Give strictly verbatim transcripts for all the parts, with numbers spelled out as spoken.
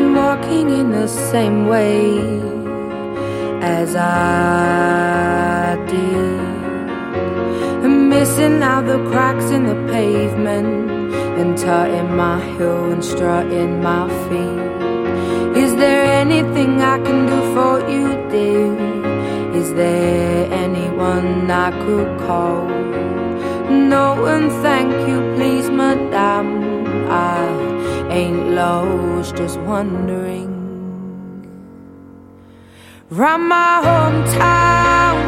been walking in the same way as I did, and missing out the cracks in the pavement, and tutting my heel and strutting my feet. Is there anything I can do for you, dear? Is there anyone I could call? No, and thank you, please, madame. I ain't lost, just wondering. Round my hometown,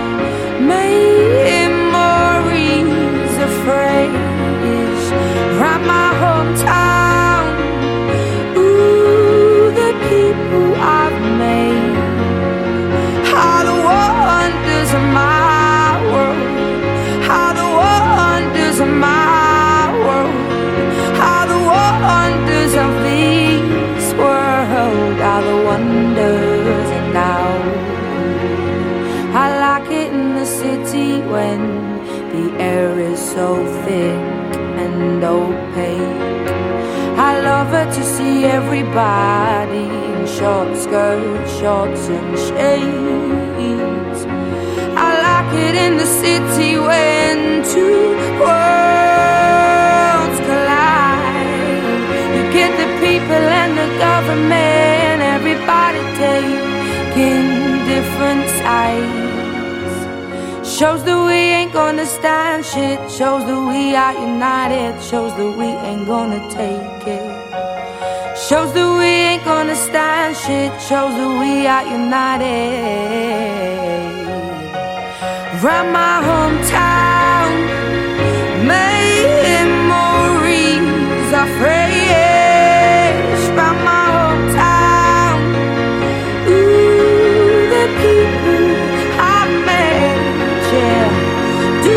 memories of phrase. Round my hometown, ooh, the people I've made. How the wonders of my world, how the wonders of my world, how the wonders of this world, how the wonders. And now I like it in the city when the air is so thick and opaque. I love it to see everybody in short skirts, shorts and shades. I like it in the city when two worlds collide. You get the people and the government, everybody taking different sides. Shows that we ain't gonna stand shit, shows that we are united, shows that we ain't gonna take it. Shows that we ain't gonna stand shit, shows that we are united. Round my hometown, memories are fresh. Round my hometown, ooh, the people I've met, yeah. Do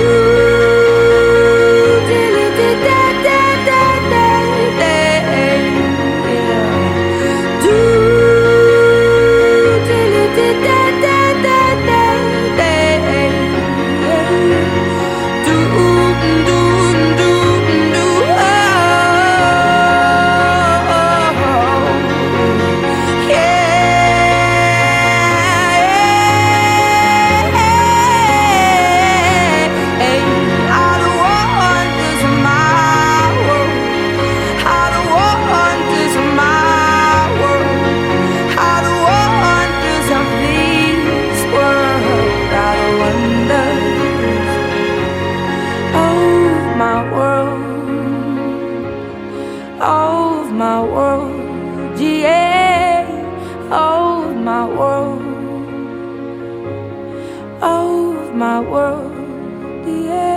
of my world, yeah, of my world, of my world, yeah.